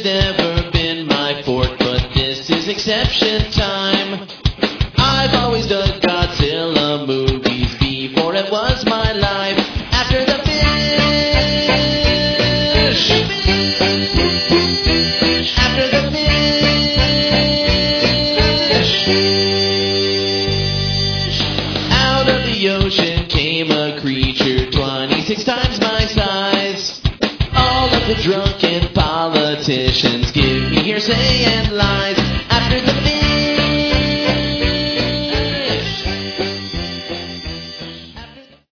never been my forte, but this is exception time. I've always done Godzilla movies before it was my life. After the fish. After the fish. Out of the ocean came a creature 26 times my size. All of the drunken politicians give me hearsay and lies.